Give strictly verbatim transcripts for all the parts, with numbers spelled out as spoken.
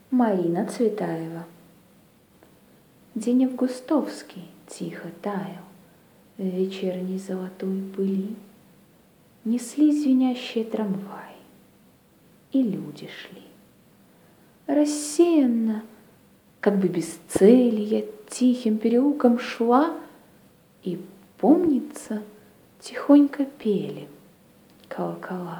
Марина Цветаева. День августовский тихо таял в вечерней золотой пыли. Несли звенящие трамваи, и люди шли. Рассеянно, как бы без цели, я тихим переулком шла, и, помнится, тихонько пели колокола.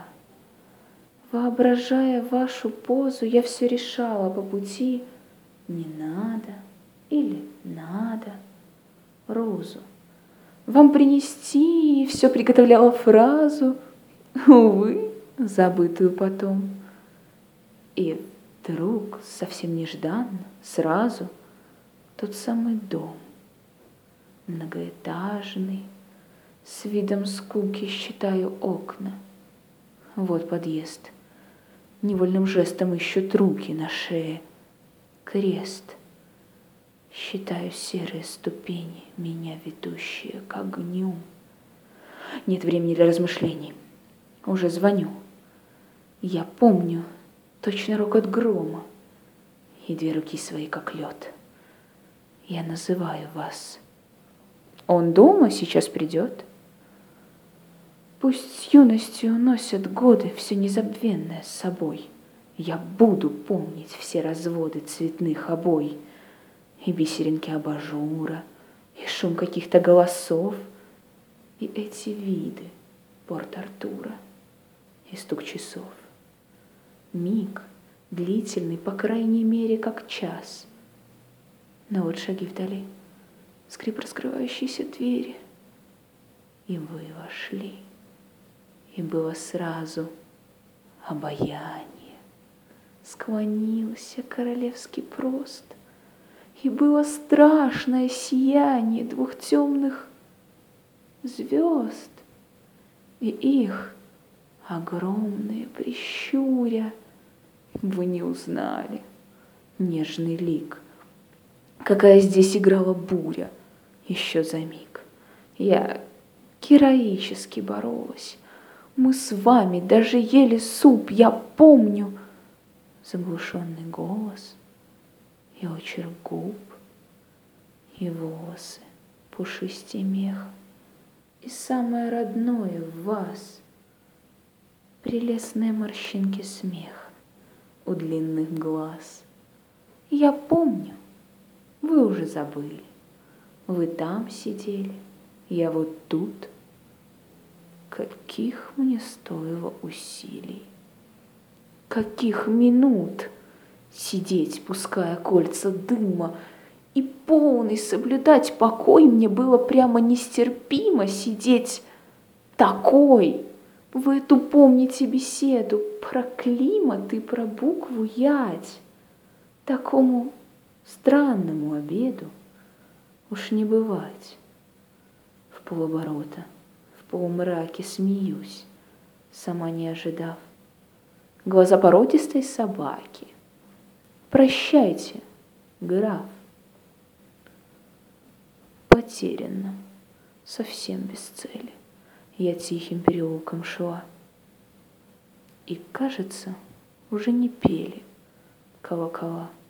Воображая вашу позу, я все решала по пути: не надо или надо розу вам принести, и все приготовляла фразу, увы, забытую потом. И вдруг, совсем нежданно, сразу, тот самый дом, многоэтажный, с видом скуки считаю окна. Вот подъезд. Невольным жестом ищут руки на шее. Крест. Считаю серые ступени, меня ведущие к огню. Нет времени для размышлений. Уже звоню. Я помню точно рокот грома и две руки свои, как лед. Я называю вас. Он дома сейчас придет? Пусть с юностью уносят годы все незабвенное с собой. Я буду помнить все разводы цветных обой, и бисеринки абажура, и шум каких-то голосов, и эти виды Порт-Артура, и стук часов. Миг длительный, по крайней мере, как час. Но вот шаги вдали, скрип раскрывающейся двери, и вы вошли. И было сразу обаяние. Склонился королевский прост, и было страшное сияние двух темных звезд, и их огромные прищуря. Вы не узнали нежный лик, какая здесь играла буря еще за миг. Я героически боролась. Мы с вами даже ели суп, я помню. Заглушенный голос и очерк губ, и волосы пушистей меха, и самое родное в вас — прелестные морщинки смеха у длинных глаз. Я помню, вы уже забыли, вы там сидели, я вот тут. Каких мне стоило усилий, каких минут сидеть, пуская кольца дыма, и полный соблюдать покой мне было прямо нестерпимо сидеть такой. Вы эту помните беседу про климат и про букву Ять. Такому странному обеду уж не бывать. В полоборота, в полумраке смеюсь, сама не ожидав. Глаза породистой собаки. Прощайте, граф. Потерянно, совсем без цели, я тихим переулком шла. И, кажется, уже не пели колокола.